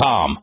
ColderParts.com.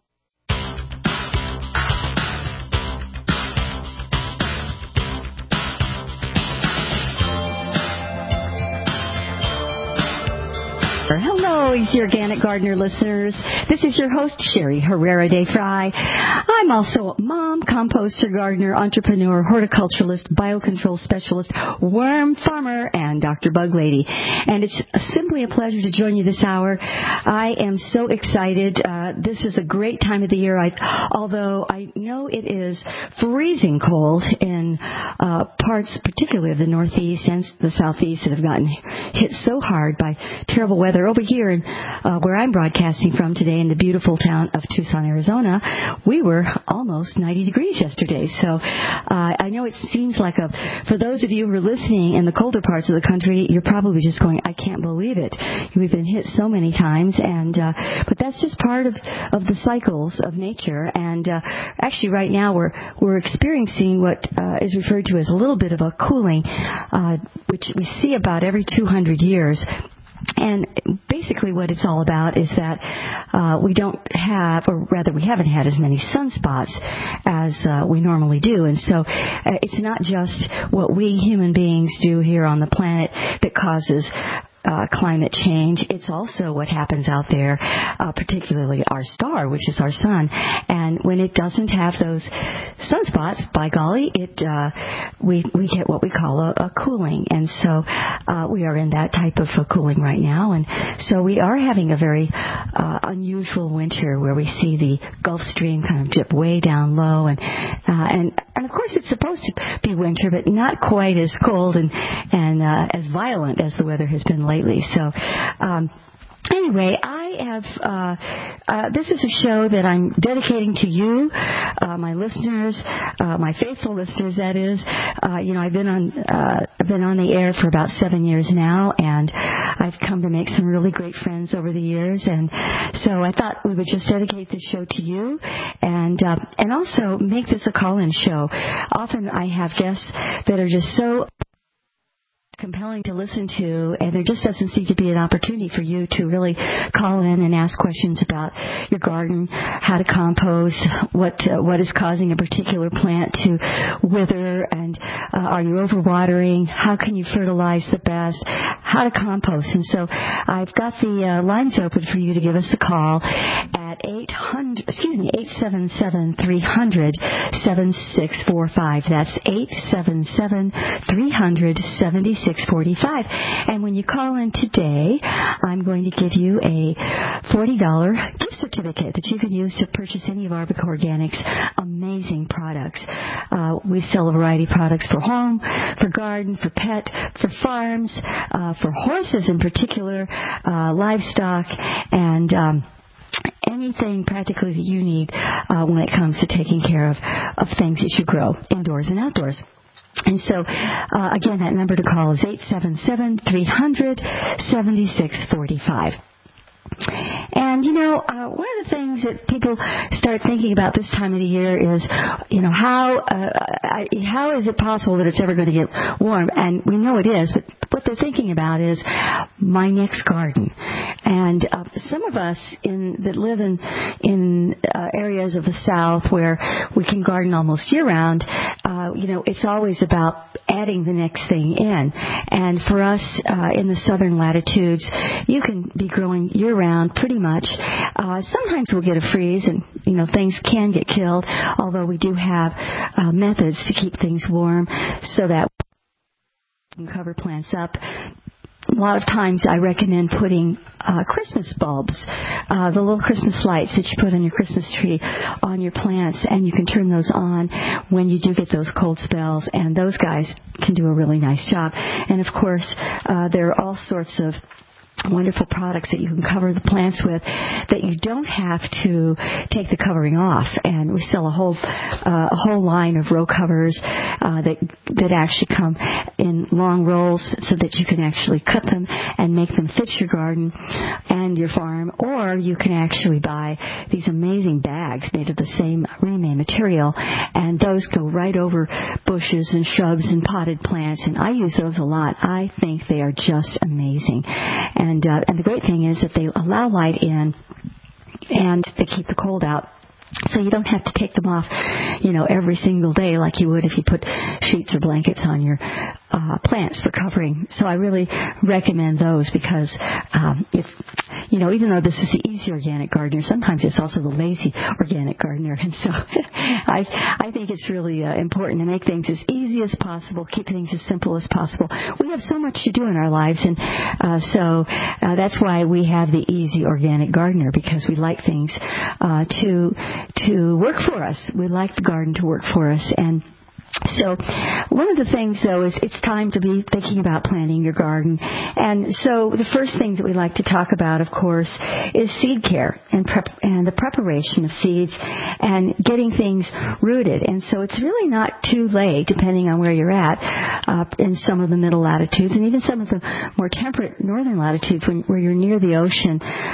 Hello, Easy Organic Gardener listeners. This is your host, Sherry Herrera de Fry. I'm also a mom, composter, gardener, entrepreneur, horticulturalist, biocontrol specialist, worm farmer, and Dr. Bug Lady. And it's simply a pleasure to join you this hour. I am so excited. This is a great time of the year, although I know it is freezing cold in parts, particularly of the Northeast and the Southeast, that have gotten hit so hard by terrible weather. Over here, where I'm broadcasting from today in the beautiful town of Tucson, Arizona, we were almost 90 degrees yesterday. So I know it seems like for those of you who are listening in the colder parts of the country, you're probably just going, I can't believe it. We've been hit so many times, but that's just part of the cycles of nature. And actually, right now we're experiencing what is referred to as a little bit of a cooling, which we see about every 200 years. And basically what it's all about is that we don't have, or rather we haven't had as many sunspots as we normally do. And so it's not just what we human beings do here on the planet that causes climate change. It's also what happens out there, particularly our star, which is our sun. And when it doesn't have those sunspots, by golly, we get what we call a cooling. And so we are in that type of a cooling right now. And so we are having a very unusual winter where we see the Gulf Stream kind of dip way down low. And of course it's supposed to be winter, but not quite as cold and as violent as the weather has been lately. So anyway, I have this is a show that I'm dedicating to you, my listeners, my faithful listeners. That is, I've been on the air for about 7 years now, and I've come to make some really great friends over the years. And so I thought we would just dedicate this show to you, and also make this a call-in show. Often I have guests that are just so compelling to listen to, and there just doesn't seem to be an opportunity for you to really call in and ask questions about your garden, how to compost, what is causing a particular plant to wither, and are you overwatering, how can you fertilize the best, how to compost. And so I've got the lines open for you to give us a call at 877-300-7645. That's 877-300-7645. And when you call in today, I'm going to give you a $40 gift certificate that you can use to purchase any of Arbica Organics' amazing products. We sell a variety of products for home, for garden, for pet, for farms, for horses in particular, livestock, and anything practically that you need when it comes to taking care of things that you grow indoors and outdoors. And so, again, that number to call is 877-300-7645. And, one of the things that people start thinking about this time of the year is, how is it possible that it's ever going to get warm? And we know it is, but what they're thinking about is my next garden. And some of us that live in areas of the South where we can garden almost year-round, it's always about adding the next thing in. And for us in the southern latitudes, you can be growing year-round pretty much. Sometimes we'll get a freeze and, things can get killed, although we do have methods to keep things warm so that we can cover plants up. A lot of times I recommend putting Christmas bulbs, the little Christmas lights that you put on your Christmas tree, on your plants, and you can turn those on when you do get those cold spells, and those guys can do a really nice job. And, of course, there are all sorts of wonderful products that you can cover the plants with that you don't have to take the covering off. And we sell a whole line of row covers that actually come in long rolls so that you can actually cut them and make them fit your garden and your farm. Or you can actually buy these amazing bags made of the same Remain material, and those go right over bushes and shrubs and potted plants, and I use those a lot. I think they are just amazing. And the great thing is that they allow light in and they keep the cold out. So you don't have to take them off, every single day like you would if you put sheets or blankets on your plants for covering. So I really recommend those because even though this is the easy organic gardener, sometimes it's also the lazy organic gardener. And so I think it's really important to make things as easy as possible, keep things as simple as possible. We have so much to do in our lives, and so that's why we have the easy organic gardener, because we like things to work for us. We like the garden to work for us. And so one of the things, though, is it's time to be thinking about planting your garden. And so the first thing that we like to talk about, of course, is seed care and the preparation of seeds and getting things rooted. And so it's really not too late, depending on where you're at, in some of the middle latitudes and even some of the more temperate northern latitudes where you're near the ocean,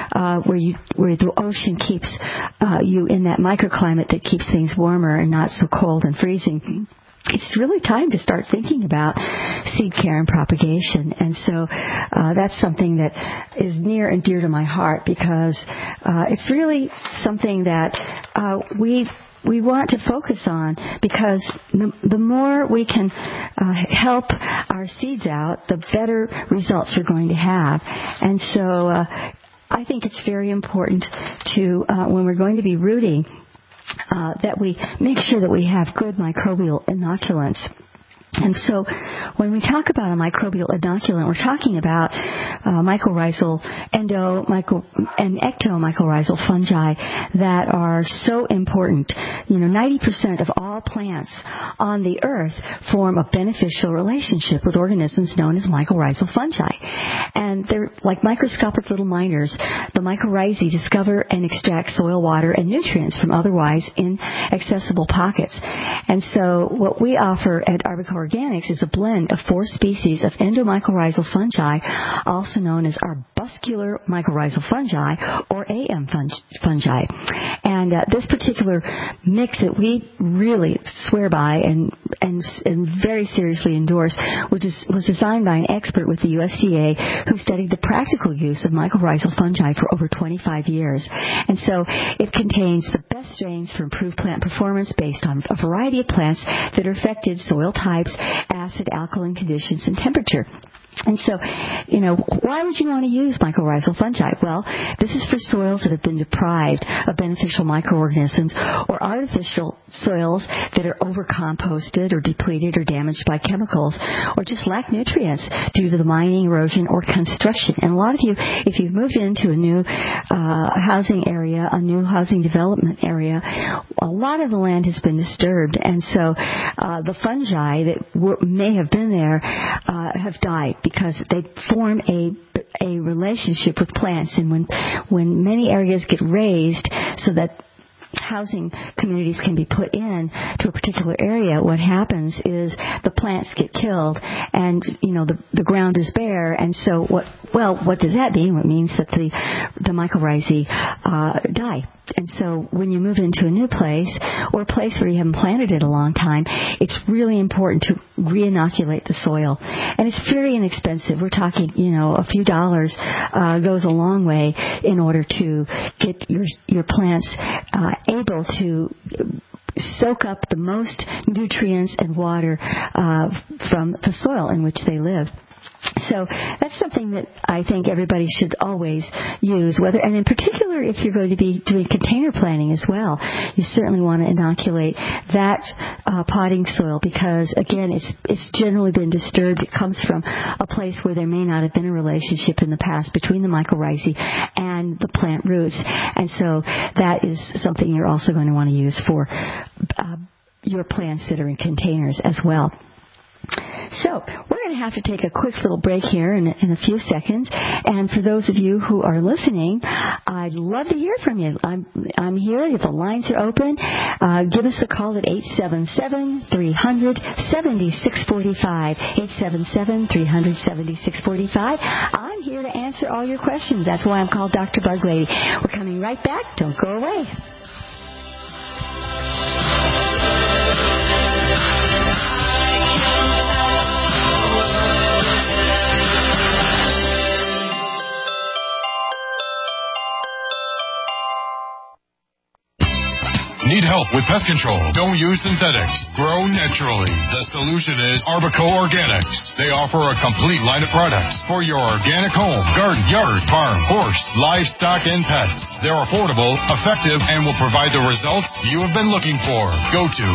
where the ocean keeps you in that microclimate that keeps things warmer and not so cold and freezing. It's really time to start thinking about seed care and propagation. And so that's something that is near and dear to my heart, because it's really something that we want to focus on, because the more we can help our seeds out, the better results we're going to have. And so I think it's very important to, when we're going to be rooting, that we make sure that we have good microbial inoculants. And so when we talk about a microbial inoculant, we're talking about mycorrhizal, and ectomycorrhizal fungi that are so important. 90% of all plants on the earth form a beneficial relationship with organisms known as mycorrhizal fungi. And they're like microscopic little miners. The mycorrhizae discover and extract soil, water, and nutrients from otherwise inaccessible pockets. And so what we offer at Arbica Organics is a blend of 4 species of endomycorrhizal fungi, also known as arbuscular mycorrhizal fungi, or AM fungi. And this particular mix that we really swear by and very seriously endorse was designed by an expert with the USDA who studied the practical use of mycorrhizal fungi for over 25 years. And so it contains the best strains for improved plant performance based on a variety of plants that are affected soil types, acid, alkaline conditions, and temperature. And so, why would you want to use mycorrhizal fungi? Well, this is for soils that have been deprived of beneficial microorganisms, or artificial soils that are overcomposted or depleted or damaged by chemicals, or just lack nutrients due to the mining, erosion, or construction. And a lot of you, if you've moved into a new housing area, a new housing development area, a lot of the land has been disturbed, and so the fungi that may have been there have died, because they form a relationship with plants. And when many areas get raised so that housing communities can be put in to a particular area, what happens is the plants get killed, and the ground is bare. And so what does that mean? It means that the mycorrhizae die. And so when you move into a new place, or a place where you haven't planted it a long time, it's really important to re-inoculate the soil. And it's very inexpensive. We're talking, a few dollars goes a long way in order to get your plants able to soak up the most nutrients and water from the soil in which they live. So that's something that I think everybody should always use, and in particular if you're going to be doing container planting as well. You certainly want to inoculate that potting soil, because again, it's generally been disturbed. It comes from a place where there may not have been a relationship in the past between the mycorrhizae and the plant roots. And so that is something you're also going to want to use for your plants that are in containers as well. So we're going to have to take a quick little break here in a few seconds. And for those of you who are listening, I'd love to hear from you. I'm here. The lines are open. Give us a call at 877-300-7645. 877-300-7645. I'm here to answer all your questions. That's why I'm called Dr. Bug Lady. We're coming right back. Don't go away. Need help with pest control? Don't use synthetics. Grow naturally. The solution is Arbico Organics. They offer a complete line of products for your organic home, garden, yard, farm, horse, livestock, and pets. They're affordable, effective, and will provide the results you have been looking for. Go to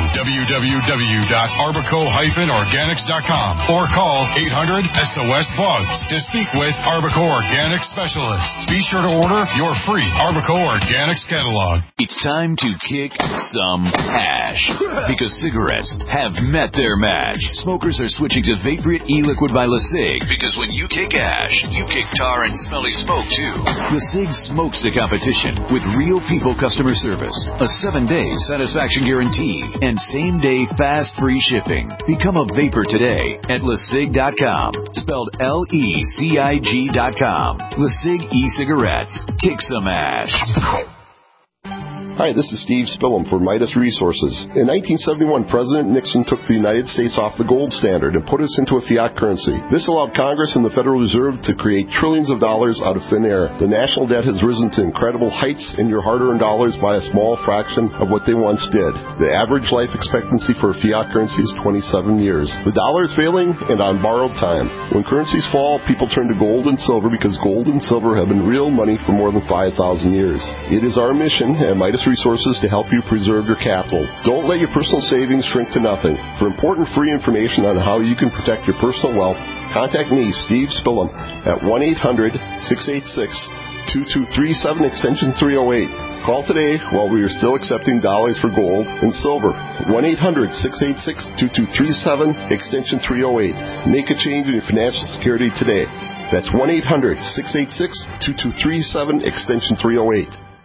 www.arbico-organics.com or call 800-SOS-BUGS to speak with Arbico Organics specialists. Be sure to order your free Arbico Organics catalog. It's time to kick some ash because cigarettes have met their match. Smokers are switching to Vaporite e-liquid by LeSig because when you kick ash, you kick tar and smelly smoke too. LeSig smokes the competition with real people customer service, a 7-day satisfaction guarantee, and same-day fast free shipping. Become a vapor today at LeSig.com, spelled LECIG.com. LeSig e-cigarettes. Kick some ash. Hi, this is Steve Spillum for Midas Resources. In 1971, President Nixon took the United States off the gold standard and put us into a fiat currency. This allowed Congress and the Federal Reserve to create trillions of dollars out of thin air. The national debt has risen to incredible heights, and your hard-earned dollars by a small fraction of what they once did. The average life expectancy for a fiat currency is 27 years. The dollar is failing and on borrowed time. When currencies fall, people turn to gold and silver because gold and silver have been real money for more than 5,000 years. It is our mission at Midas Resources to help you preserve your capital. Don't let your personal savings shrink to nothing. For important free information on how you can protect your personal wealth, contact me, Steve Spillum, at 1-800-686-2237, extension 308. Call today while we are still accepting dollars for gold and silver. 1-800-686-2237, extension 308. Make a change in your financial security today. That's 1-800-686-2237, extension 308.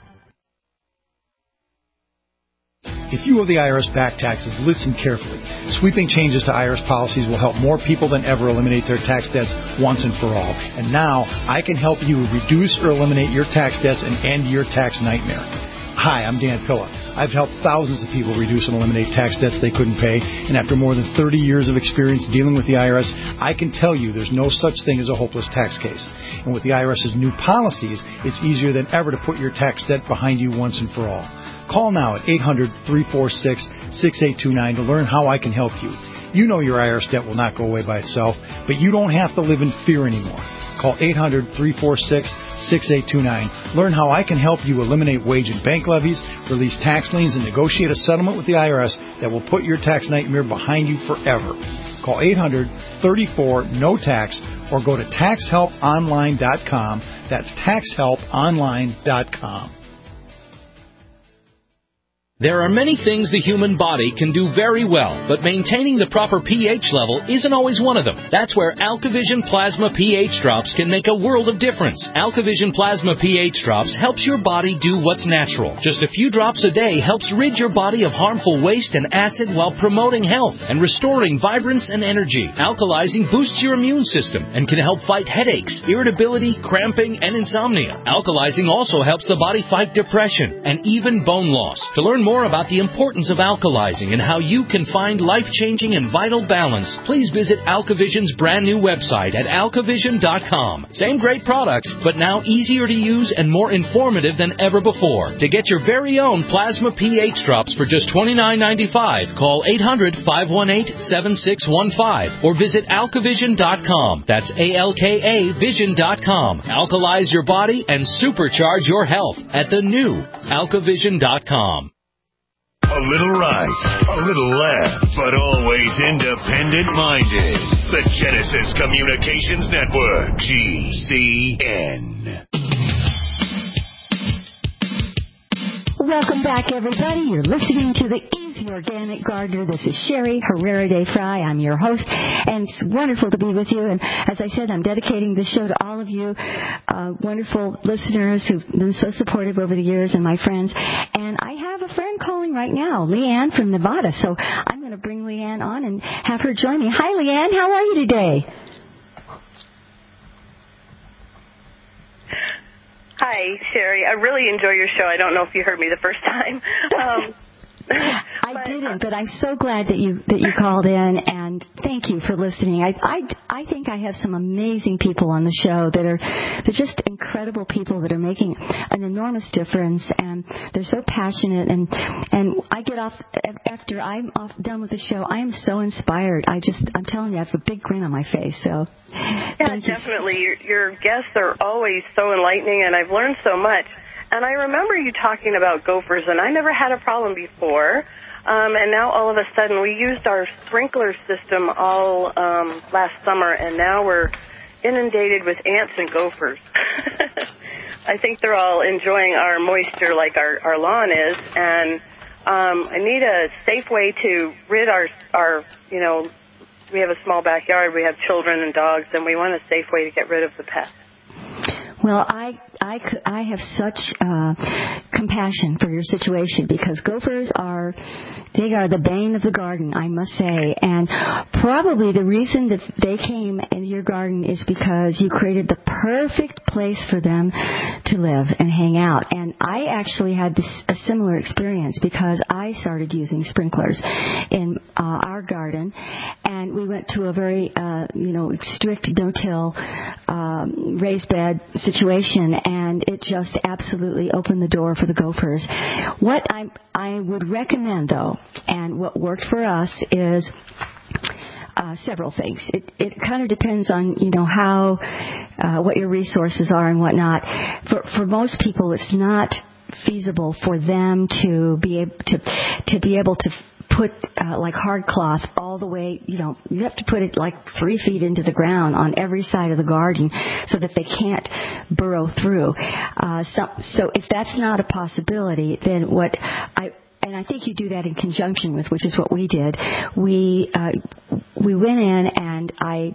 If you owe the IRS back taxes, listen carefully. Sweeping changes to IRS policies will help more people than ever eliminate their tax debts once and for all. And now, I can help you reduce or eliminate your tax debts and end your tax nightmare. Hi, I'm Dan Pilla. I've helped thousands of people reduce and eliminate tax debts they couldn't pay, and after more than 30 years of experience dealing with the IRS, I can tell you there's no such thing as a hopeless tax case. And with the IRS's new policies, it's easier than ever to put your tax debt behind you once and for all. Call now at 800-346-6829 to learn how I can help you. You know your IRS debt will not go away by itself, but you don't have to live in fear anymore. Call 800-346-6829. Learn how I can help you eliminate wage and bank levies, release tax liens, and negotiate a settlement with the IRS that will put your tax nightmare behind you forever. Call 800-34-NO-TAX or go to taxhelponline.com. That's taxhelponline.com. There are many things the human body can do very well, but maintaining the proper pH level isn't always one of them. That's where AlkaVision Plasma pH Drops can make a world of difference. AlkaVision Plasma pH Drops helps your body do what's natural. Just a few drops a day helps rid your body of harmful waste and acid while promoting health and restoring vibrance and energy. Alkalizing boosts your immune system and can help fight headaches, irritability, cramping, and insomnia. Alkalizing also helps the body fight depression and even bone loss. To learn more about the importance of alkalizing and how you can find life-changing and vital balance, please visit AlkaVision's brand new website at alkavision.com. Same great products, but now easier to use and more informative than ever before. To get your very own Plasma pH Drops for just $29.95, call 800-518-7615 or visit alkavision.com. That's ALKA Vision.com. Alkalize your body and supercharge your health at the new alkavision.com. A little right, a little left, but always independent-minded. The Genesis Communications Network, GCN. Welcome back, everybody. You're listening to the Easy Organic Gardener. This is Sherry Herrera de Fry. I'm your host, and it's wonderful to be with you. And as I said, I'm dedicating this show to all of you wonderful listeners who've been so supportive over the years and my friends. And I have a friend calling right now, Leanne from Nevada. So I'm going to bring Leanne on and have her join me. Hi, Leanne. How are you today? Hi, Sherry. I really enjoy your show. I don't know if you heard me the first time. I didn't, but I'm so glad that you called in, and thank you for listening. I think I have some amazing people on the show that are just incredible people that are making an enormous difference, and they're so passionate. And I get off after I'm done with the show. I am so inspired. I'm telling you, I have a big grin on my face. So yeah, definitely. Your guests are always so enlightening, and I've learned so much. And I remember you talking about gophers, and I never had a problem before. And now all of a sudden we used our sprinkler system all last summer, and now we're inundated with ants and gophers. I think they're all enjoying our moisture like our lawn is, and I need a safe way to rid our we have a small backyard, we have children and dogs, and we want a safe way to get rid of the pests. Well, I have such compassion for your situation, because gophers are the bane of the garden, I must say. And probably the reason that they came into your garden is because you created the perfect place for them to live and hang out. And I actually had a similar experience, because I started using sprinklers in our garden, and we went to a very strict no-till raised bed situation, and it just absolutely opened the door for the gophers. What I would recommend, though, and what worked for us is several things. It kind of depends on how what your resources are and whatnot. For most people, it's not feasible for them to be able to put like hard cloth all the way, you have to put it like 3 feet into the ground on every side of the garden so that they can't burrow through. So if that's not a possibility, then and I think you do that in conjunction with, which is what we did. We went in and I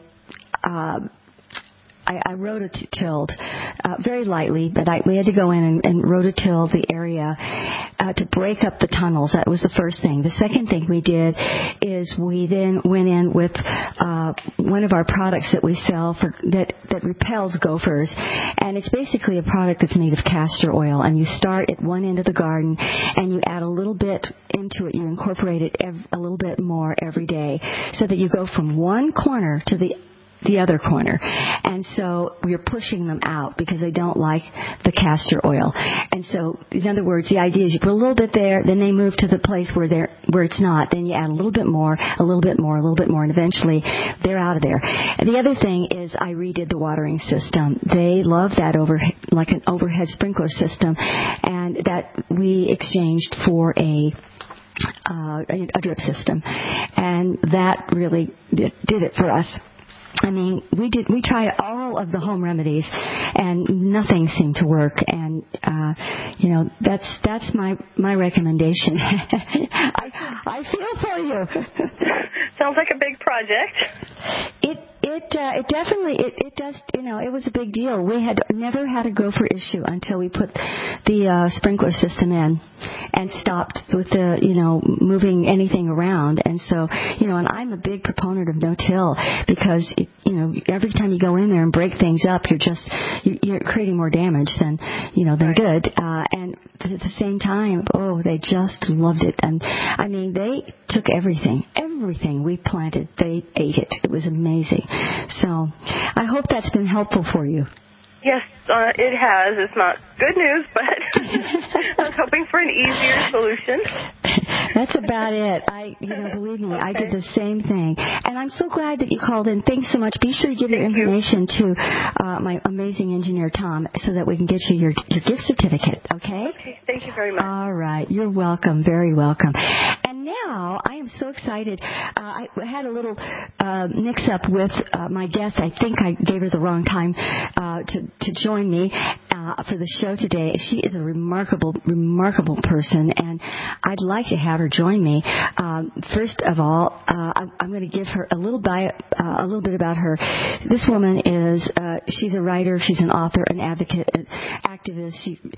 rototilled very lightly, but we had to go in and rototill the area to break up the tunnels. That was the first thing. The second thing we did is we then went in with one of our products that we sell that repels gophers, and it's basically a product that's made of castor oil. And you start at one end of the garden, and you add a little bit into it. You incorporate it a little bit more every day, so that you go from one corner to the other corner. And so we're pushing them out because they don't like the castor oil. And so, in other words, the idea is you put a little bit there, then they move to the place where it's not. Then you add a little bit more, a little bit more, a little bit more, and eventually they're out of there. And the other thing is I redid the watering system. They love that like an overhead sprinkler system, and that we exchanged for a drip system. And that really did it for us. I mean, we tried all of the home remedies, and nothing seemed to work. And that's my recommendation. I feel for you. Sounds like a big project. It definitely does. It was a big deal. We had never had a gopher issue until we put the sprinkler system in and stopped with the moving anything around. And so and I'm a big proponent of no-till, because every time you go in there and break things up, you're creating more damage than good. And at the same time, they just loved it. And I mean, they took everything we planted, they ate it. It was amazing. So I hope that's been helpful for you. Yes, it has. It's not good news, but I was hoping for an easier solution. That's about it. Believe me, okay. I did the same thing. And I'm so glad that you called in. Thanks so much. Be sure to give your information to my amazing engineer, Tom, so that we can get you your gift certificate, okay? Okay, thank you very much. All right. You're welcome. Very welcome. And now I am so excited. I had a little mix-up with my guest. I think I gave her the wrong time to join me for the show today. She is a remarkable, remarkable person, and I'd like to have her join me. First of all, I'm going to give her a little bit about her. This woman is she's a writer, she's an author, an advocate, an activist.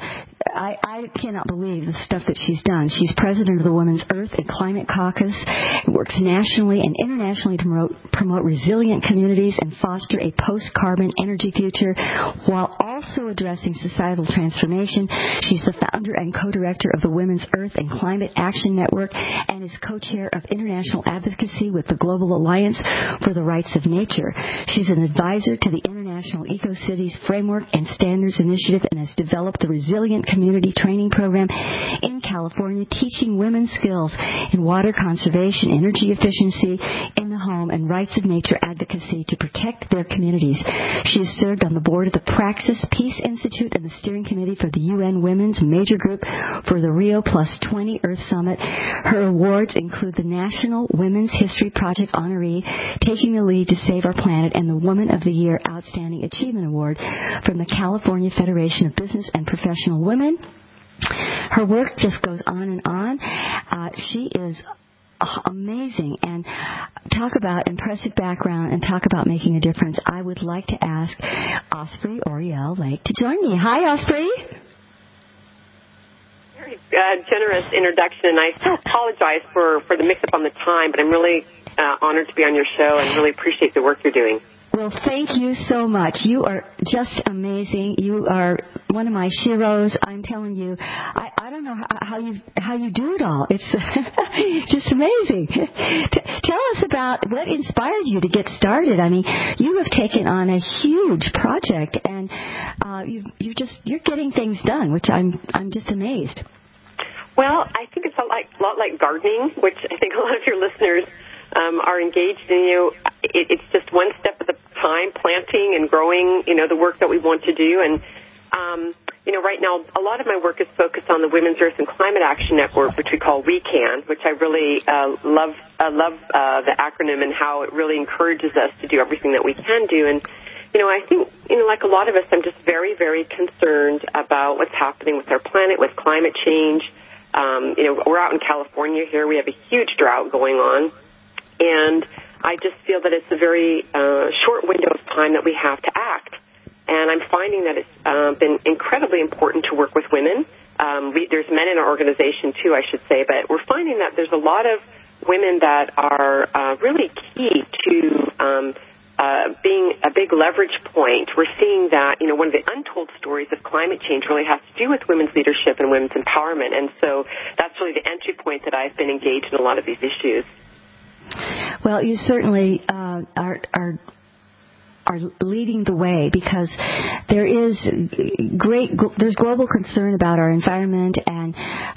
I cannot believe the stuff that she's done. She's president of the Women's Earth and Climate Caucus. Works nationally and internationally to promote resilient communities and foster a post-carbon energy future, while also addressing societal transformation. She's the founder and co-director of the Women's Earth and Climate Action Network and is co-chair of international advocacy with the Global Alliance for the Rights of Nature. She's an advisor to the International Eco-Cities Framework and Standards Initiative and has developed the Resilient Community Training Program in California, teaching women skills in water conservation, energy efficiency in the home, and rights of nature advocacy to protect their communities. She has served on the board of the Praxis Peace Institute and the steering committee for the UN Women's Major Group for the Rio +20 Earth Summit. Her awards include the National Women's History Project honoree, Taking the Lead to Save Our Planet, and the Woman of the Year Outstanding Achievement Award from the California Federation of Business and Professional Women. Her work just goes on and on. She is amazing, and talk about impressive background and talk about making a difference. I would like to ask Osprey Oriel Lake to join me. Hi, Osprey. Very generous introduction, and I apologize for the mix-up on the time, but I'm really honored to be on your show and really appreciate the work you're doing. Well, thank you so much. You are just amazing. You are one of my sheroes. I'm telling you, I don't know how you do it all. It's just amazing. Tell us about what inspired you to get started. I mean, you have taken on a huge project, and you're getting things done, which I'm just amazed. Well, I think it's a lot like gardening, which I think a lot of your listeners are engaged in. It's just one step at a time, planting and growing, the work that we want to do. And, right now, a lot of my work is focused on the Women's Earth and Climate Action Network, which we call WeCan, which I really love the acronym and how it really encourages us to do everything that we can do. And, I think, like a lot of us, I'm just very, very concerned about what's happening with our planet, with climate change. We're out in California here. We have a huge drought going on. And I just feel that it's a very short window of time that we have to act. And I'm finding that it's been incredibly important to work with women. There's men in our organization, too, I should say. But we're finding that there's a lot of women that are really key to being a big leverage point. We're seeing that, one of the untold stories of climate change really has to do with women's leadership and women's empowerment. And so that's really the entry point that I've been engaged in a lot of these issues. Well, you certainly are leading the way, because there's global concern about our environment and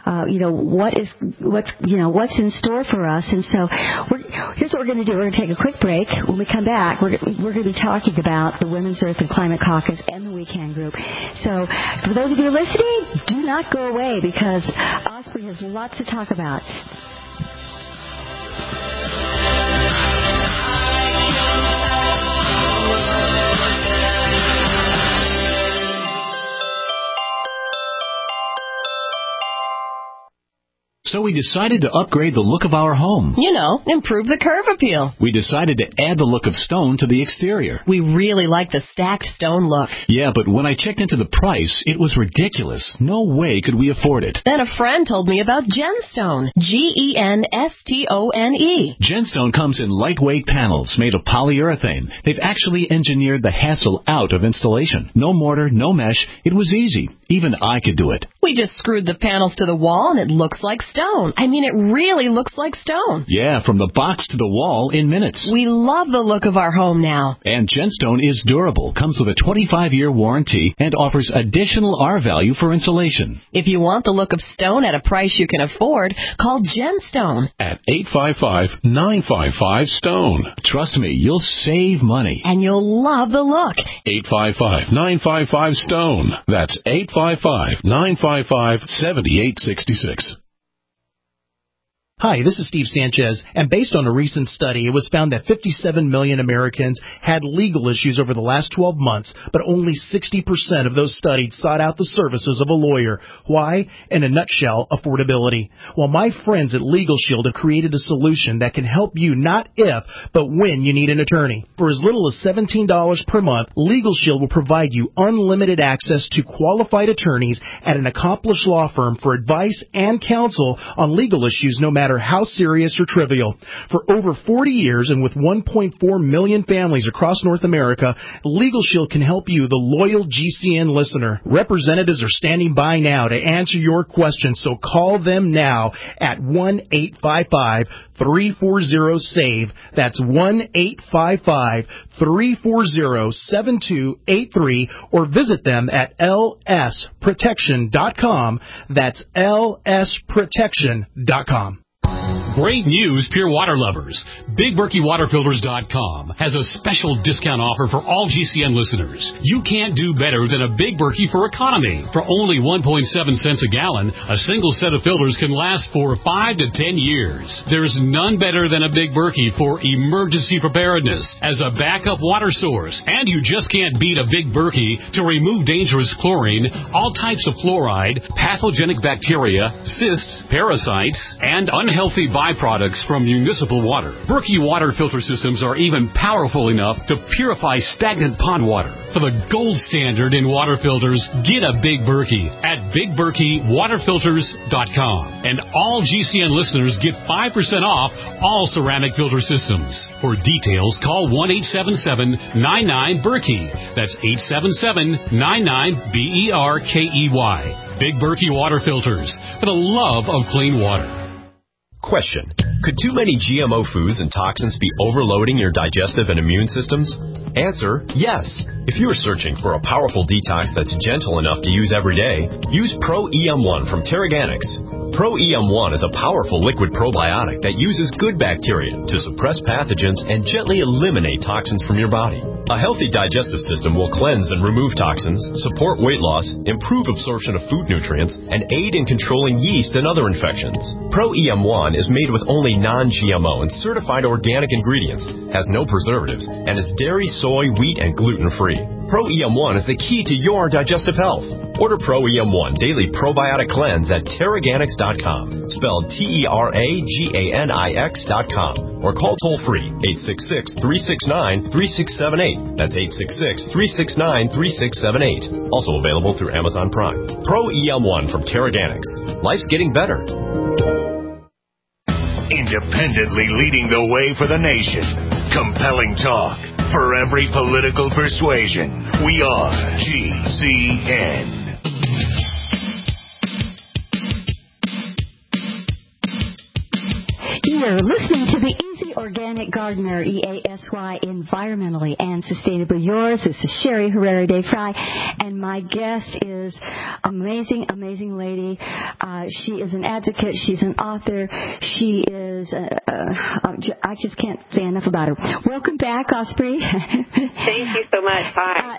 what's in store for us. And so here's what we're going to do. We're going to take a quick break. When we come back, we're going to be talking about the Women's Earth and Climate Caucus and the WeCan Group. So for those of you listening, do not go away, because Osprey has lots to talk about. So we decided to upgrade the look of our home. Improve the curb appeal. We decided to add the look of stone to the exterior. We really like the stacked stone look. Yeah, but when I checked into the price, it was ridiculous. No way could we afford it. Then a friend told me about Genstone. Genstone. Genstone comes in lightweight panels made of polyurethane. They've actually engineered the hassle out of installation. No mortar, no mesh. It was easy. Even I could do it. We just screwed the panels to the wall and it looks like stone. I mean, it really looks like stone. Yeah, from the box to the wall in minutes. We love the look of our home now. And Genstone is durable, comes with a 25-year warranty, and offers additional R value for insulation. If you want the look of stone at a price you can afford, call Genstone at 855-955-STONE. Trust me, you'll save money. And you'll love the look. 855-955-STONE. That's 855-955-7866. Hi, this is Steve Sanchez, and based on a recent study, it was found that 57 million Americans had legal issues over the last 12 months, but only 60% of those studied sought out the services of a lawyer. Why? In a nutshell, affordability. Well, my friends at Legal Shield have created a solution that can help you not if, but when you need an attorney. For as little as $17 per month, Legal Shield will provide you unlimited access to qualified attorneys at an accomplished law firm for advice and counsel on legal issues no matter matter how serious or trivial. For over 40 years and with 1.4 million families across North America, Legal Shield can help you, the loyal GCN listener. Representatives are standing by now to answer your questions, so call them now at 1-855-340-SAVE. That's 1-855-340-7283, or visit them at lsprotection.com. That's lsprotection.com. Great news, pure water lovers. BigBerkeyWaterFilters.com has a special discount offer for all GCN listeners. You can't do better than a Big Berkey for economy. For only 1.7 cents a gallon, a single set of filters can last for 5 to 10 years. There's none better than a Big Berkey for emergency preparedness as a backup water source. And you just can't beat a Big Berkey to remove dangerous chlorine, all types of fluoride, pathogenic bacteria, cysts, parasites, and unhealthy byproducts from municipal water. Berkey water filter systems are even powerful enough to purify stagnant pond water. For the gold standard in water filters, get a Big Berkey at BigBerkeyWaterFilters.com. And all GCN listeners get 5% off all ceramic filter systems. For details, call 1-877-99-BERKEY. That's 877-99-BERKEY. Big Berkey Water Filters, for the love of clean water. Question. Could too many GMO foods and toxins be overloading your digestive and immune systems? Answer, yes. If you are searching for a powerful detox that's gentle enough to use every day, use Pro EM1 from Terraganics. Pro EM1 is a powerful liquid probiotic that uses good bacteria to suppress pathogens and gently eliminate toxins from your body. A healthy digestive system will cleanse and remove toxins, support weight loss, improve absorption of food nutrients, and aid in controlling yeast and other infections. Pro EM1 is made with only non-GMO and certified organic ingredients, has no preservatives, and is dairy, soy, wheat, and gluten-free. Pro EM1 is the key to your digestive health. Order Pro EM1 Daily Probiotic Cleanse at Terraganics.com, spelled TERAGANIX.com, or call toll-free 866-369-3678. That's 866-369-3678. Also available through Amazon Prime. Pro EM1 from Terraganics. Life's getting better. Independently leading the way for the nation. Compelling talk for every political persuasion. We are GCN. You're listening to the Easy Organic Gardener, EASY, environmentally and sustainably yours. This is Sherry Herrera de Fry, and my guest is amazing lady. She is an advocate. She's an author. She is, I just can't say enough about her. Welcome back, Osprey. Thank you so much. Hi.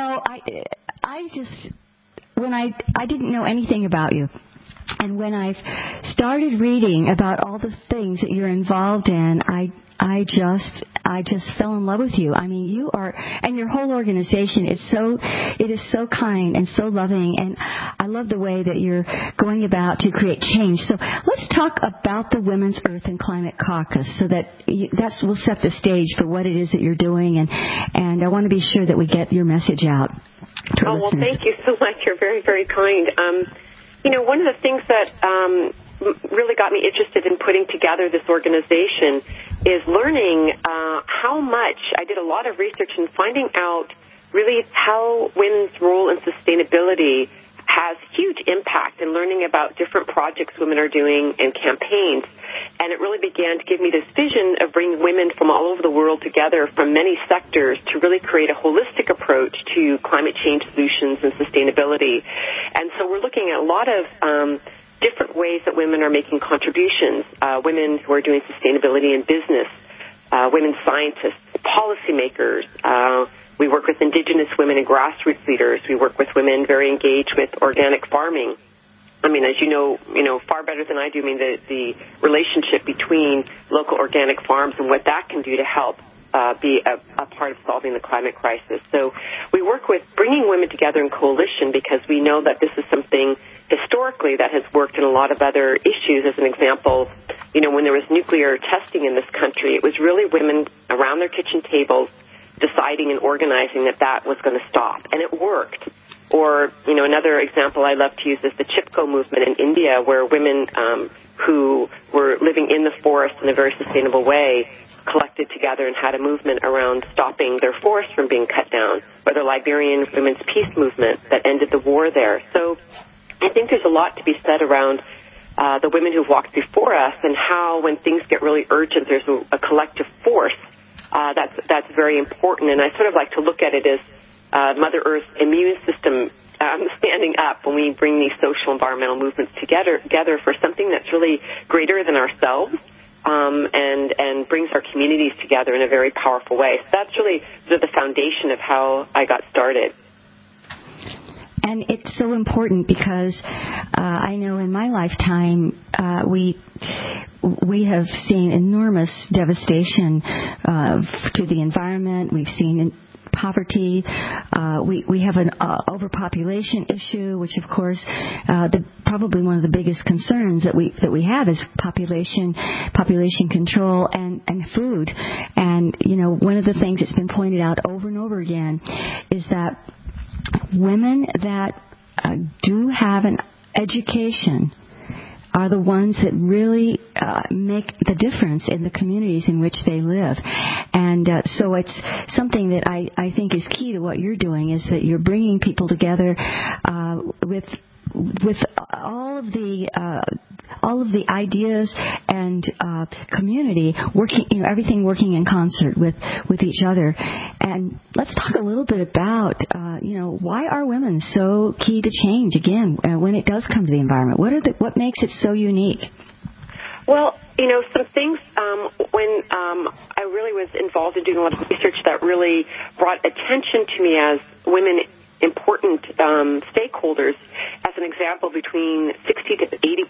I didn't know anything about you. And when I started reading about all the things that you're involved in, I just fell in love with you. I mean, you are, and your whole organization is so kind and so loving, and I love the way that you're going about to create change. So let's talk about the Women's Earth and Climate Caucus, so that we'll set the stage for what it is that you're doing, and I want to be sure that we get your message out to our listeners. Well, thank you so much. You're very, very kind. One of the things that really got me interested in putting together this organization is learning how much, I did a lot of research in finding out really how women's role in sustainability has huge impact, in learning about different projects women are doing and campaigns. And it really began to give me this vision of bringing women from all over the world together from many sectors to really create a holistic approach to climate change solutions and sustainability. And so we're looking at a lot of different ways that women are making contributions, women who are doing sustainability in business, women scientists, policymakers. We work with Indigenous women and grassroots leaders. We work with women very engaged with organic farming. I mean, as you know far better than I do, the relationship between local organic farms and what that can do to help be a part of solving the climate crisis. So we work with bringing women together in coalition because we know that this is something historically that has worked in a lot of other issues. As an example, when there was nuclear testing in this country, it was really women around their kitchen tables deciding and organizing that was going to stop. And it worked. Or, another example I love to use is the Chipko movement in India, where women who were living in the forest in a very sustainable way collected together and had a movement around stopping their forest from being cut down, or the Liberian Women's Peace Movement that ended the war there. So I think there's a lot to be said around the women who've walked before us and how when things get really urgent, there's a collective force that's very important. And I sort of like to look at it as Mother Earth's immune system standing up when we bring these social environmental movements together for something that's really greater than ourselves, and brings our communities together in a very powerful way. So that's really sort of the foundation of how I got started. And it's so important because I know in my lifetime we have seen enormous devastation to the environment. We've seen poverty. We have an overpopulation issue, which of course probably one of the biggest concerns that we have is population control and food. And one of the things that's been pointed out over and over again is that women that do have an education are the ones that really make the difference in the communities in which they live. And so it's something that I think is key to what you're doing, is that you're bringing people together with all of the ideas and community working, everything working in concert with each other. And let's talk a little bit about why are women so key to change again when it does come to the environment? What makes it so unique? Well, some things when I really was involved in doing a lot of research that really brought attention to me as women important stakeholders. As an example, between 60 to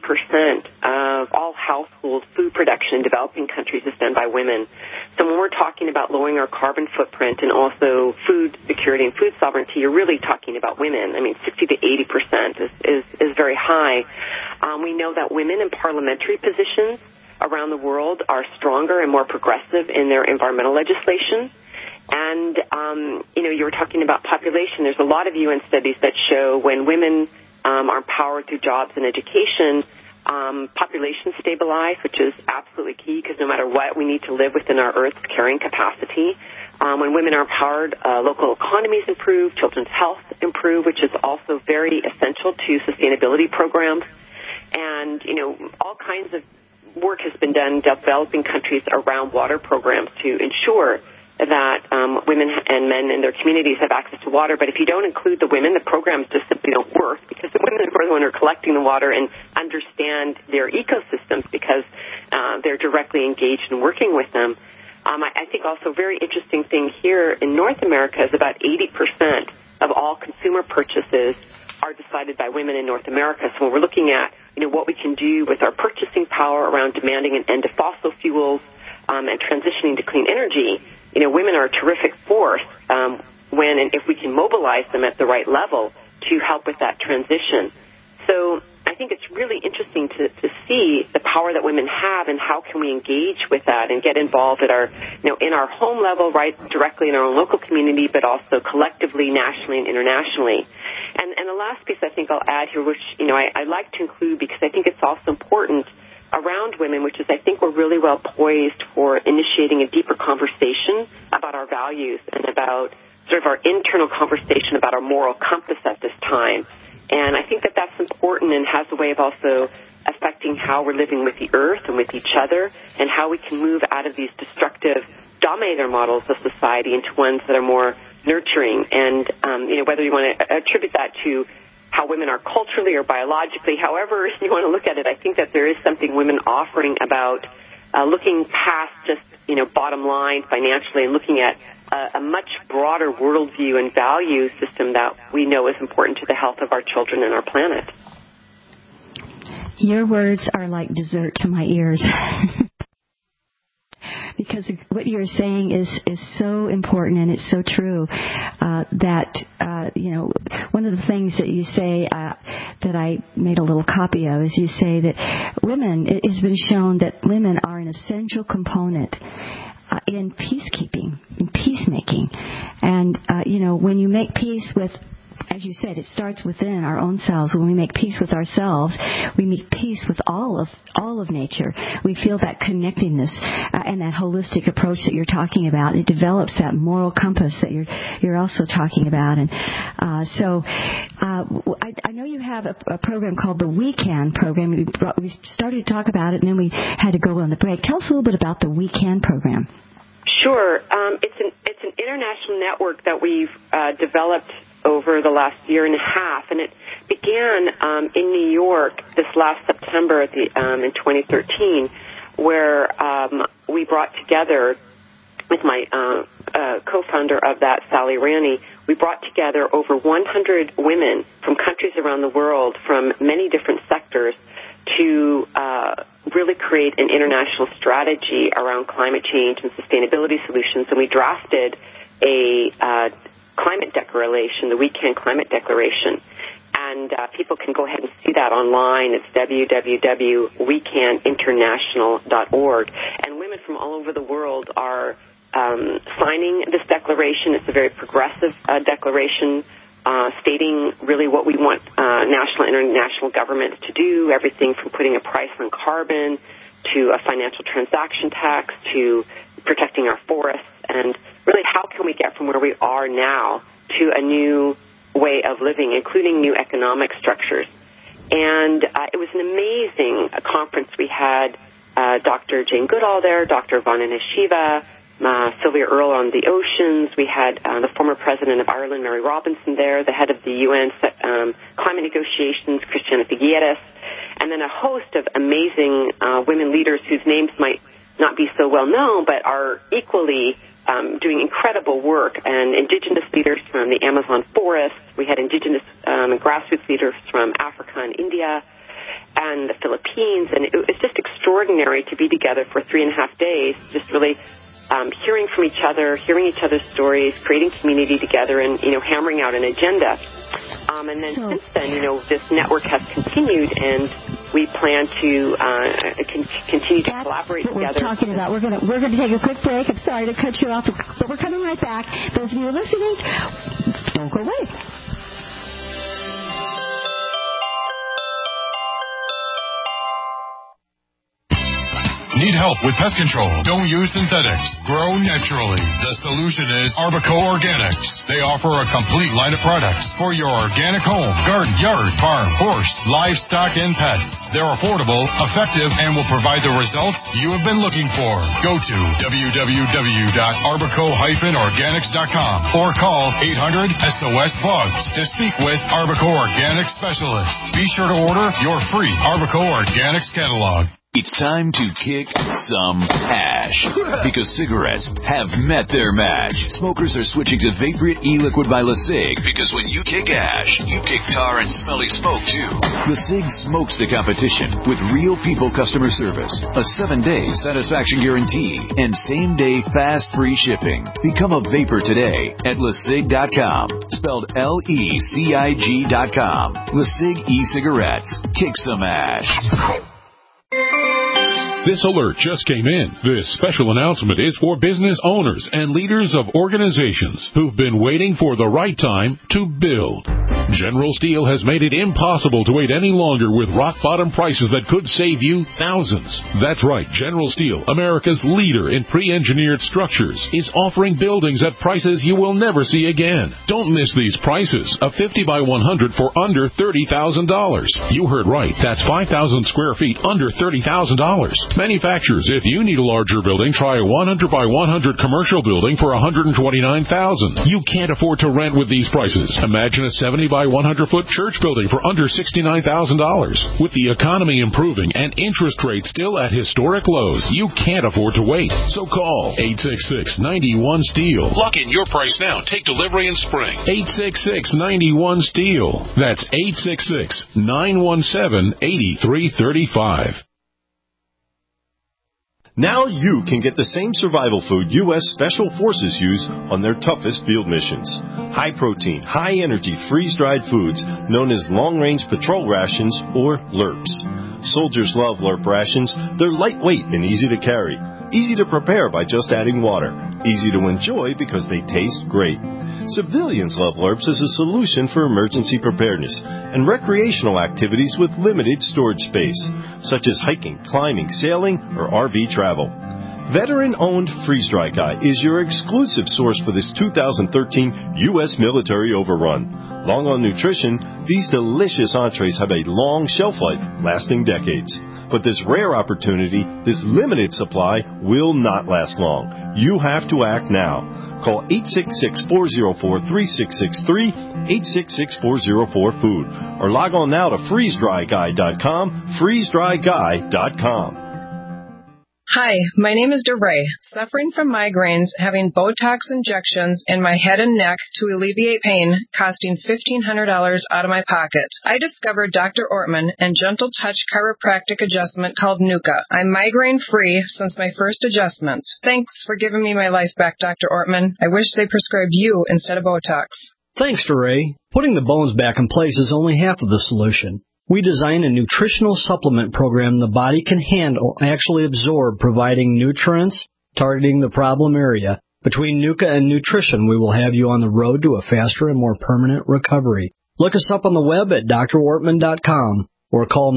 80% of all household food production in developing countries is done by women. So when we're talking about lowering our carbon footprint and also food security and food sovereignty, you're really talking about women. I mean, 60 to 80% is very high. We know that women in parliamentary positions around the world are stronger and more progressive in their environmental legislation. And, you were talking about population. There's a lot of UN studies that show when women are empowered through jobs and education, population stabilize, which is absolutely key because no matter what, we need to live within our Earth's carrying capacity. When women are empowered, local economies improve, children's health improve, which is also very essential to sustainability programs. And, all kinds of work has been done in developing countries around water programs to ensure that women and men in their communities have access to water. But if you don't include the women, the programs just simply don't work because the women are the ones who are collecting the water and understand their ecosystems because they're directly engaged in working with them. I think also a very interesting thing here in North America is about 80% of all consumer purchases are decided by women in North America. So when we're looking at what we can do with our purchasing power around demanding an end to fossil fuels and transitioning to clean energy, women are a terrific force when and if we can mobilize them at the right level to help with that transition. So I think it's really interesting to see the power that women have and how can we engage with that and get involved at our, in our home level, right, directly in our own local community, but also collectively, nationally, and internationally. And the last piece I think I'll add here, which, I like to include because I think it's also important around women, which is I think we're really well poised for initiating a deeper conversation about our values and about sort of our internal conversation about our moral compass at this time. And I think that that's important and has a way of also affecting how we're living with the earth and with each other and how we can move out of these destructive dominator models of society into ones that are more nurturing. And, whether you want to attribute that to how women are culturally or biologically, however you want to look at it, I think that there is something women offering about looking past just, bottom line financially and looking at a much broader worldview and value system that we know is important to the health of our children and our planet. Your words are like dessert to my ears. Because what you're saying is so important and it's so true that one of the things that you say that I made a little copy of is you say that it has been shown that women are an essential component in peacekeeping, in peacemaking. And, when you make peace with as you said, it starts within our own selves. When we make peace with ourselves, we make peace with all of nature. We feel that connectedness and that holistic approach that you're talking about. It develops that moral compass that you're also talking about. And so I know you have a program called the We Can program. We started to talk about it, and then we had to go on the break. Tell us a little bit about the We Can program. Sure. It's an international network that we've developed over the last year and a half, and it began in New York this last September in 2013, where we brought together, with my co-founder of that, Sally Ranney, we brought together over 100 women from countries around the world from many different sectors to really create an international strategy around climate change and sustainability solutions. And we drafted a climate declaration, the We Can Climate Declaration. And people can go ahead and see that online. It's www.wecaninternational.org. And women from all over the world are signing this declaration. It's a very progressive declaration, stating really what we want national and international governments to do, everything from putting a price on carbon to a financial transaction tax to protecting our forests, and really how can we get from where we are now to a new way of living, including new economic structures. And it was an amazing conference. We had Dr. Jane Goodall there, Dr. Vandana Shiva, Sylvia Earle on the oceans. We had the former president of Ireland, Mary Robinson, there, the head of the UN climate negotiations, Christiana Figueres, and then a host of amazing women leaders whose names might not be so well known, but are equally doing incredible work, and indigenous leaders from the Amazon forest. We had indigenous and grassroots leaders from Africa and India and the Philippines, and it was just extraordinary to be together for 3.5 days, just really hearing from each other, hearing each other's stories, creating community together, and, hammering out an agenda. And then since then, this network has continued, and we plan to continue to collaborate together. That's what we're talking about. We're going to take a quick break. I'm sorry to cut you off, but we're coming right back. Those of you listening, don't go away. Need help with pest control? Don't use synthetics. Grow naturally. The solution is Arbico Organics. They offer a complete line of products for your organic home, garden, yard, farm, horse, livestock, and pets. They're affordable, effective, and will provide the results you have been looking for. Go to www.arbico-organics.com or call 800-SOS-BUGS to speak with Arbico Organics specialists. Be sure to order your free Arbico Organics catalog. It's time to kick some ash because cigarettes have met their match. Smokers are switching to Vaporite e-liquid by LeSig because when you kick ash, you kick tar and smelly smoke too. LeSig smokes the competition with real people customer service, a 7-day satisfaction guarantee, and same-day fast free shipping. Become a vapor today at LeSig.com, spelled LECIG.com. LeSig e-cigarettes. Kick some ash. This alert just came in. This special announcement is for business owners and leaders of organizations who've been waiting for the right time to build. General Steel has made it impossible to wait any longer with rock-bottom prices that could save you thousands. That's right, General Steel, America's leader in pre-engineered structures, is offering buildings at prices you will never see again. Don't miss these prices. A 50 by 100 for under $30,000. You heard right. That's 5,000 square feet under $30,000. Manufacturers, if you need a larger building, try a 100 by 100 commercial building for $129,000. You can't afford to rent with these prices. Imagine a 70 by 100-foot church building for under $69,000. With the economy improving and interest rates still at historic lows, you can't afford to wait. So call 866-91-STEEL. Lock in your price now. Take delivery in spring. 866-91-STEEL. That's 866-917-8335. Now you can get the same survival food U.S. Special Forces use on their toughest field missions. High-protein, high-energy, freeze-dried foods known as long-range patrol rations, or LRRPs. Soldiers love LRRP rations. They're lightweight and easy to carry. easy to prepare by just adding water, easy to enjoy because they taste great. Civilians love LURPS as a solution for emergency preparedness and recreational activities with limited storage space, such as hiking, climbing, sailing, or RV travel. Veteran-owned Freeze Dry Guy is your exclusive source for this 2013 U.S. military overrun. Long on nutrition, these delicious entrees have a long shelf life, lasting decades. But this rare opportunity, this limited supply, will not last long. You have to act now. Call 866-404-3663, 866-404-FOOD, or log on now to freezedryguy.com, freezedryguy.com. Hi, my name is DeRay, suffering from migraines, having Botox injections in my head and neck to alleviate pain, costing $1,500 out of my pocket. I discovered Dr. Ortman and Gentle Touch chiropractic adjustment called Nuka. I'm migraine-free since my first adjustments. Thanks for giving me my life back, Dr. Ortman. I wish they prescribed you instead of Botox. Thanks, DeRay. Putting the bones back in place is only half of the solution. We designed a nutritional supplement program the body can handle, actually absorb, providing nutrients, targeting the problem area. Between Nuka and nutrition, we will have you on the road to a faster and more permanent recovery. Look us up on the web at drortman.com or call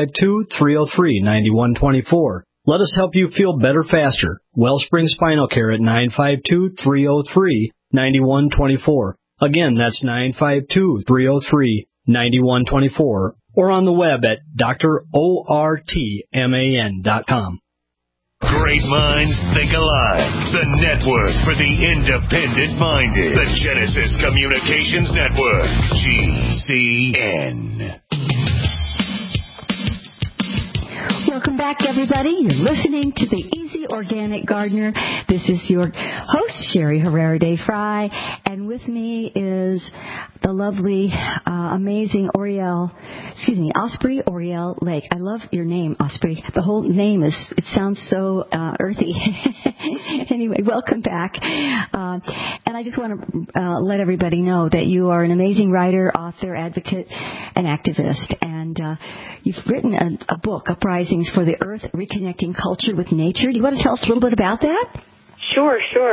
952-303-9124. Let us help you feel better faster. Wellspring Spinal Care at 952-303-9124. Again, that's 952-303-9124. Or on the web at drortman.com. Great minds think alike. The network for the independent-minded. The Genesis Communications Network. GCN. Welcome back, everybody. You're listening to the Easy Organic Gardener. This is your host, Sherry Herrera de Fry, and with me is the lovely, amazing Osprey Oriel Lake. I love your name, Osprey. The whole name it sounds so earthy. Anyway, welcome back. And I just want to let everybody know that you are an amazing writer, author, advocate, and activist. And you've written a book, Uprisings for the Earth, Reconnecting Culture with Nature. Do you want to tell us a little bit about that? Sure.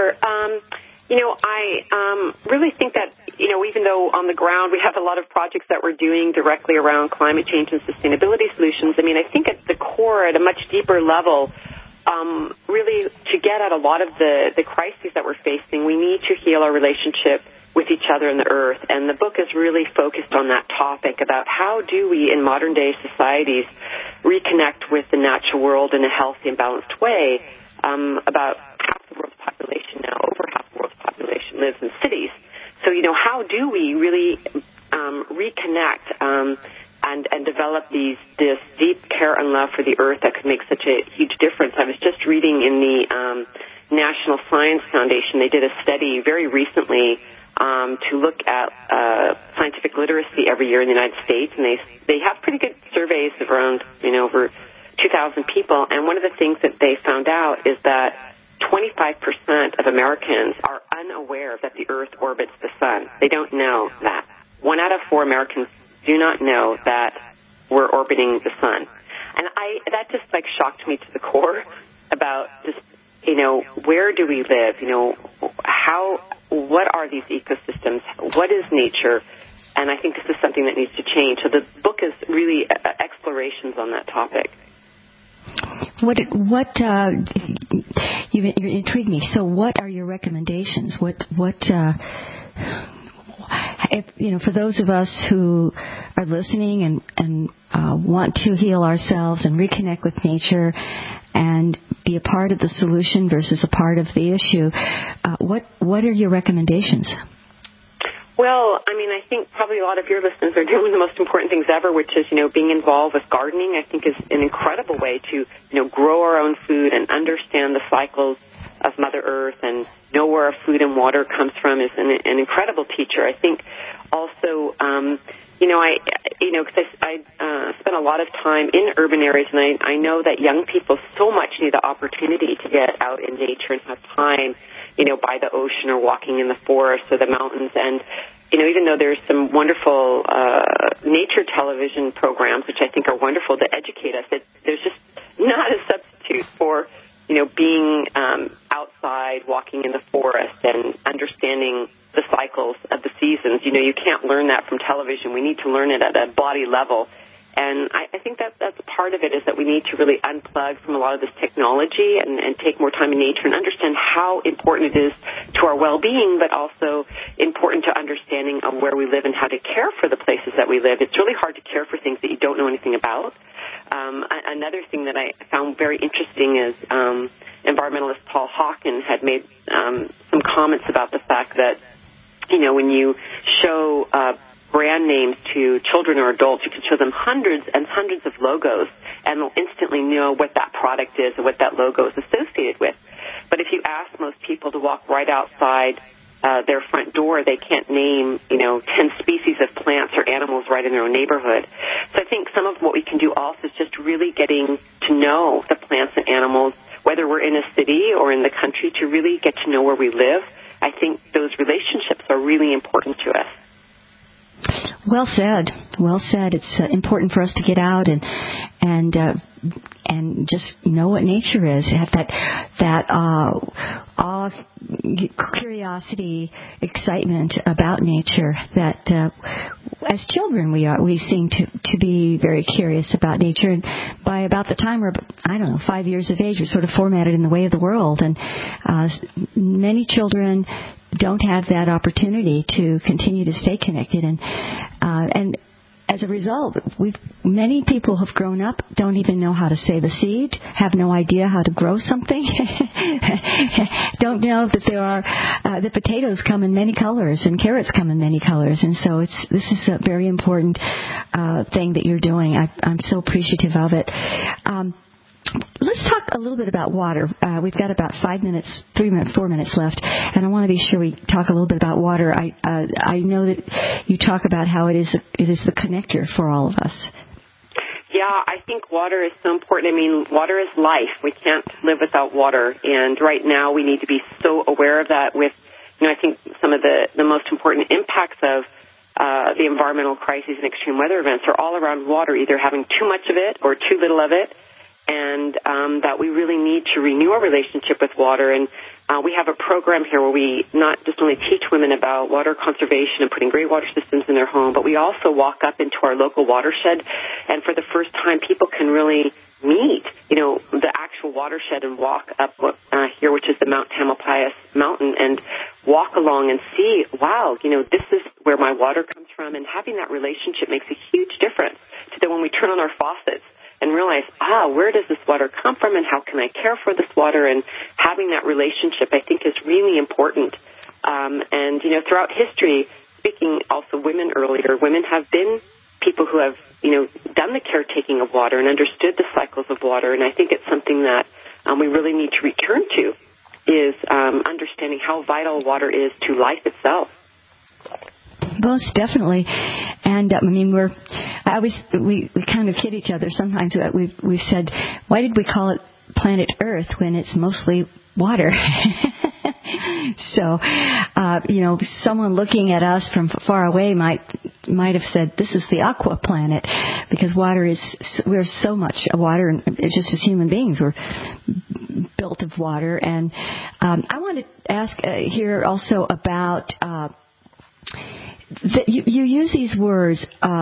I really think that, even though on the ground we have a lot of projects that we're doing directly around climate change and sustainability solutions, I think at the core, at a much deeper level, really to get at a lot of the crises that we're facing, we need to heal our relationship with each other and the earth. And the book is really focused on that topic about how do we in modern day societies reconnect with the natural world in a healthy and balanced way. About half the world's population now, over half the world's population lives in cities. So, how do we really reconnect and develop this deep care and love for the earth that could make such a huge difference? I was just reading in the National Science Foundation, they did a study very recently to look at scientific literacy every year in the United States, and they have pretty good surveys of around over 2,000 people, and one of the things that they found out is that 25% of Americans are unaware that the Earth orbits the sun. They don't know that. 1 out of 4 Americans do not know that we're orbiting the sun. And that just shocked me to the core about just, where do we live? What are these ecosystems? What is nature? And I think this is something that needs to change. So the book is really explorations on that topic. You intrigued me. So what are your recommendations? If for those of us who are listening and want to heal ourselves and reconnect with nature and be a part of the solution versus a part of the issue, what are your recommendations? Well, I think probably a lot of your listeners are doing the most important things ever, which is, being involved with gardening. I think is an incredible way to, grow our own food and understand the cycles of Mother Earth and know where our food and water comes from is an incredible teacher. I think also, because I spent a lot of time in urban areas, and I know that young people so much need the opportunity to get out in nature and have time, by the ocean or walking in the forest or the mountains. And, even though there's some wonderful nature television programs, which I think are wonderful to educate us, there's just not a substitute for, being outside, walking in the forest, and understanding the cycles of the seasons. You can't learn that from television. We need to learn it at a body level. And I think that's part of it, is that we need to really unplug from a lot of this technology and take more time in nature and understand how important it is to our well-being, but also important to understanding of where we live and how to care for the places that we live. It's really hard to care for things that you don't know anything about. Another thing that I found very interesting is environmentalist Paul Hawken had made some comments about the fact that, when you show brand names to children or adults, you can show them hundreds and hundreds of logos, and they'll instantly know what that product is and what that logo is associated with. But if you ask most people to walk right outside their front door, they can't name, 10 species of plants or animals right in their own neighborhood. So I think some of what we can do also is just really getting to know the plants and animals, whether we're in a city or in the country, to really get to know where we live. I think those relationships are really important to us. Well said. Well said. It's important for us to get out and just know what nature is. Have that awe, curiosity, excitement about nature. That as children we seem to be very curious about nature. And by about the time we're 5 years of age, we're sort of formatted in the way of the world. And many children don't have that opportunity to continue to stay connected, and as a result, many people have grown up, don't even know how to save a seed, have no idea how to grow something, don't know that there are that potatoes come in many colors and carrots come in many colors, and so this is a very important thing that you're doing. I'm so appreciative of it. Let's talk a little bit about water. We've got about 4 minutes left, and I want to be sure we talk a little bit about water. I know that you talk about how it is the connector for all of us. Yeah, I think water is so important. I mean, water is life. We can't live without water, and right now we need to be so aware of that. With, I think some of the most important impacts of the environmental crises and extreme weather events are all around water, either having too much of it or too little of it. And that we really need to renew our relationship with water. And we have a program here where we not just only teach women about water conservation and putting great water systems in their home, but we also walk up into our local watershed. And for the first time, people can really meet, the actual watershed and walk up here, which is the Mount Tamalpais mountain, and walk along and see, wow, this is where my water comes from. And having that relationship makes a huge difference to when we turn on our faucets and realize, where does this water come from and how can I care for this water? And having that relationship, I think, is really important. And throughout history, speaking also women earlier, women have been people who have, done the caretaking of water and understood the cycles of water. And I think it's something that we really need to return to, is understanding how vital water is to life itself. Most definitely, and we kind of kid each other sometimes. We've said, why did we call it planet Earth when it's mostly water? So, someone looking at us from far away might have said, this is the aqua planet, because we're so much water, and it's just as human beings, we're built of water. And I want to ask here also about you use these words,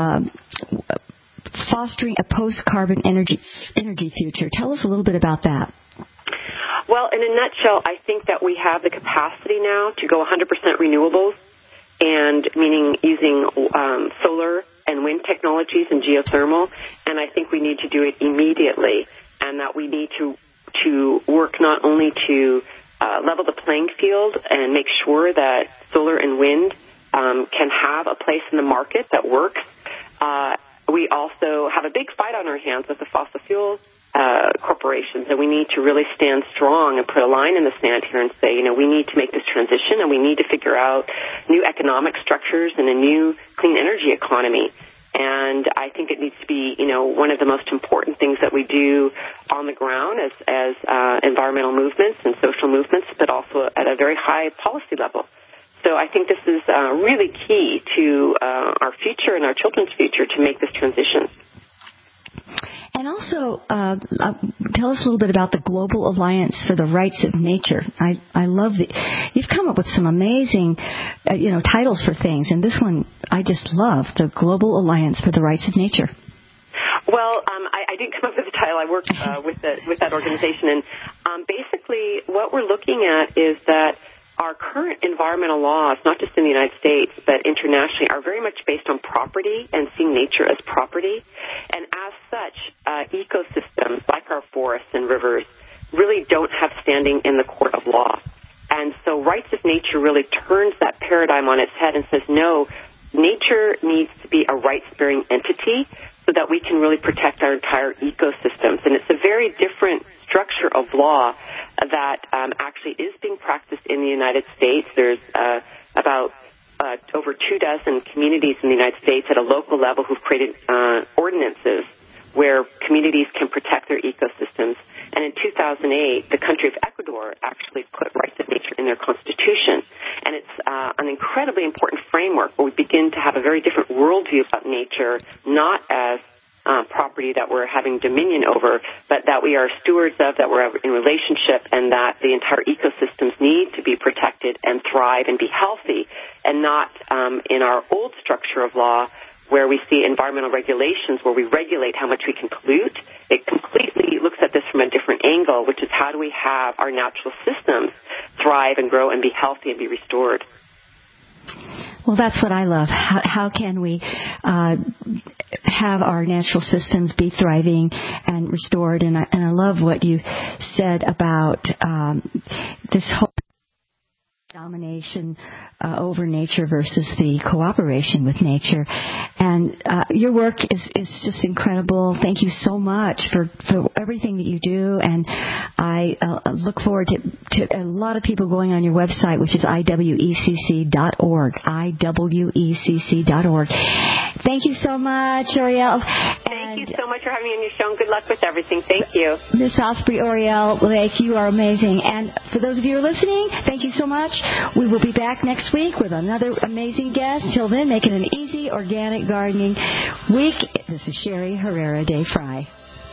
fostering a post-carbon energy future. Tell us a little bit about that. Well, in a nutshell, I think that we have the capacity now to go 100% renewables, and meaning using solar and wind technologies and geothermal, and I think we need to do it immediately, and that we need to work not only to level the playing field and make sure that solar and wind can have a place in the market that works. We also have a big fight on our hands with the fossil fuel corporations, and we need to really stand strong and put a line in the sand here and say, we need to make this transition, and we need to figure out new economic structures and a new clean energy economy. And I think it needs to be, one of the most important things that we do on the ground as environmental movements and social movements, but also at a very high policy level. So I think this is really key to our future and our children's future to make this transition. And also, tell us a little bit about the Global Alliance for the Rights of Nature. I love you've come up with some amazing, titles for things, and this one I just love, the Global Alliance for the Rights of Nature. Well, I didn't come up with the title. I worked with that organization, and basically what we're looking at is that our current environmental laws, not just in the United States, but internationally, are very much based on property and seeing nature as property. And as such, ecosystems like our forests and rivers really don't have standing in the court of law. And so rights of nature really turns that paradigm on its head and says, no, nature needs to be a rights-bearing entity so that we can really protect our entire ecosystems. And it's a very different structure of law that actually is being practiced in the United States. There's about over 24 communities in the United States at a local level who've created ordinances where communities can protect their ecosystems. And in 2008, the country of Ecuador actually put rights of nature in their constitution. And it's an incredibly important framework where we begin to have a very different worldview about nature, not as property that we're having dominion over, but that we are stewards of, that we're in relationship, and that the entire ecosystems need to be protected and thrive and be healthy, and not in our old structure of law where we see environmental regulations where we regulate how much we can pollute. It completely looks at this from a different angle, which is how do we have our natural systems thrive and grow and be healthy and be restored. Well, that's what I love. How can we have our natural systems be thriving and restored? And I love what you said about this whole domination over nature versus the cooperation with nature. And your work is just incredible. Thank you so much for everything that you do. And I look forward to a lot of people going on your website, which is iwecc.org. iwecc.org. Thank you so much, Oriel. Thank you so much for having me on your show, and good luck with everything. Thank you. Miss Osprey Oriel Lake, you are amazing. And for those of you who are listening, thank you so much. We will be back next week with another amazing guest. Till then, make it an easy organic gardening week. This is Sherry Herrera de Fry.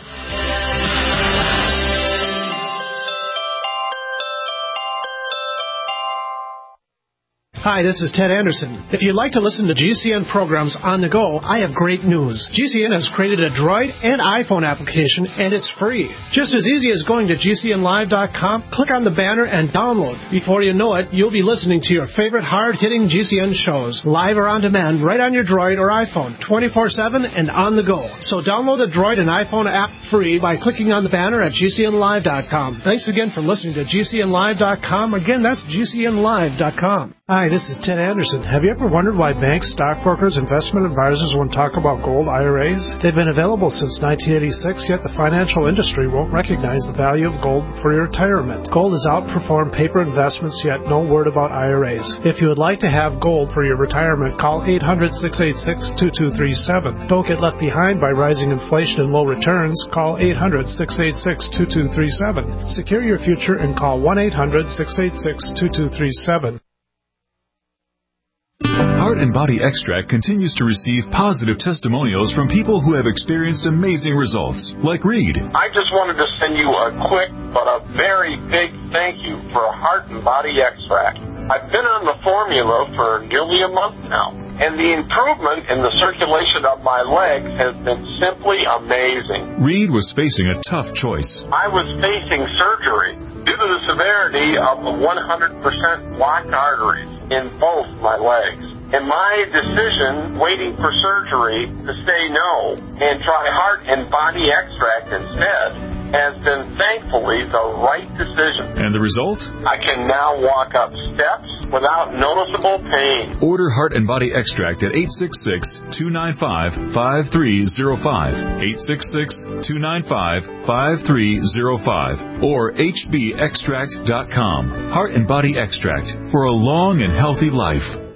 Hi, this is Ted Anderson. If you'd like to listen to GCN programs on the go, I have great news. GCN has created a Droid and iPhone application, and it's free. Just as easy as going to GCNlive.com, click on the banner, and download. Before you know it, you'll be listening to your favorite hard-hitting GCN shows, live or on demand, right on your Droid or iPhone, 24/7 and on the go. So download the Droid and iPhone app free by clicking on the banner at GCNlive.com. Thanks again for listening to GCNlive.com. Again, that's GCNlive.com. Hi, this is Ted Anderson. Have you ever wondered why banks, stockbrokers, investment advisors won't talk about gold IRAs? They've been available since 1986, yet the financial industry won't recognize the value of gold for your retirement. Gold has outperformed paper investments, yet no word about IRAs. If you would like to have gold for your retirement, call 800-686-2237. Don't get left behind by rising inflation and low returns. Call 800-686-2237. Secure your future and call 1-800-686-2237. Heart and Body Extract continues to receive positive testimonials from people who have experienced amazing results, like Reed. I just wanted to send you a quick but a very big thank you for Heart and Body Extract. I've been on the formula for nearly a month now, and the improvement in the circulation of my legs has been simply amazing. Reed was facing a tough choice. I was facing surgery due to the severity of the 100% blocked arteries in both my legs. And my decision, waiting for surgery, to say no and try Heart and Body Extract instead, has been thankfully the right decision. And the result? I can now walk up steps without noticeable pain. Order Heart and Body Extract at 866-295-5305, 866-295-5305, or hbextract.com. Heart and Body Extract for a long and healthy life.